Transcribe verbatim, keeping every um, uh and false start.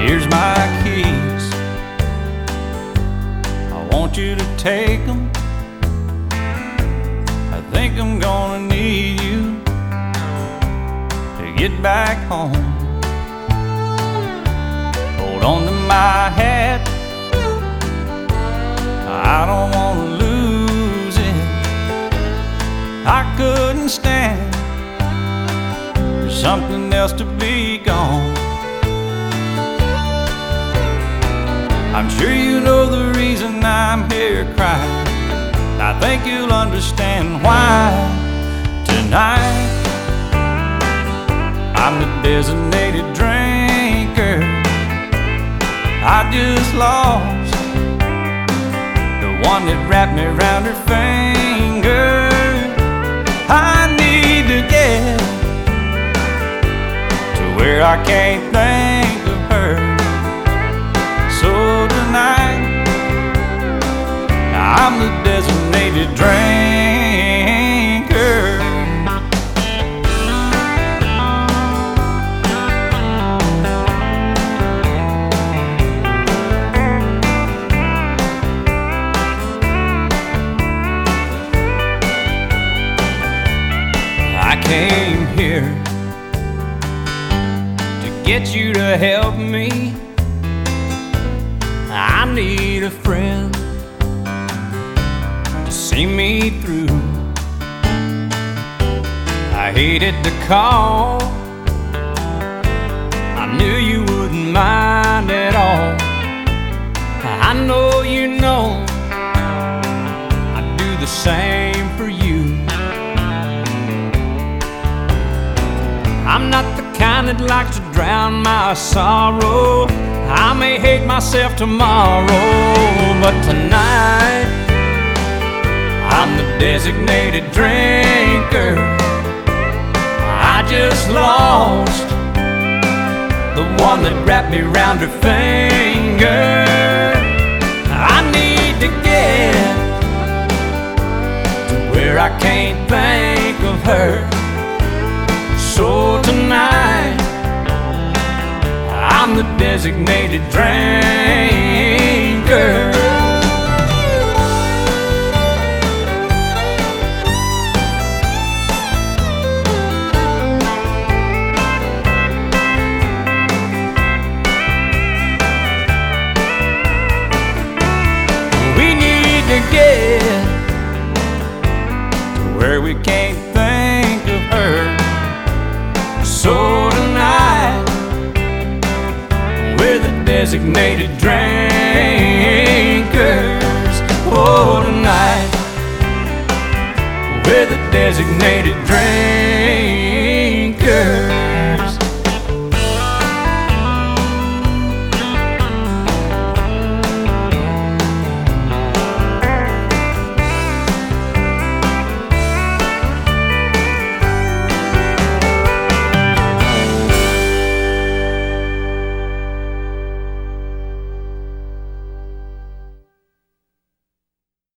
Here's my keys. I want you to take them. I think I'm gonna need you to get back home. Hold on to my hat, I don't wanna lose it. I couldn't stand for something else to be gone. I'm sure you know the reason I'm here crying. I think you'll understand why tonight. I'm the designated drinker. I just lost the one that wrapped me around her finger. I need to get to where I can't think of her. So tonight, I'm the designated drinker. I came here to get you to help me. I need a friend to see me through. I hated to call, I knew you wouldn't mind at all. I know you know I'd do the same for you. I'm not the kind that likes to drown my sorrow. I may hate myself tomorrow, but tonight I'm the designated drinker. I just lost the one that wrapped me around her finger. I need to get to where I can't think of her. So tonight, I'm the designated drinker. We need to get to where we can't think of her. So tonight, we're the designated drinkers. Oh, tonight, we're the designated drinkers.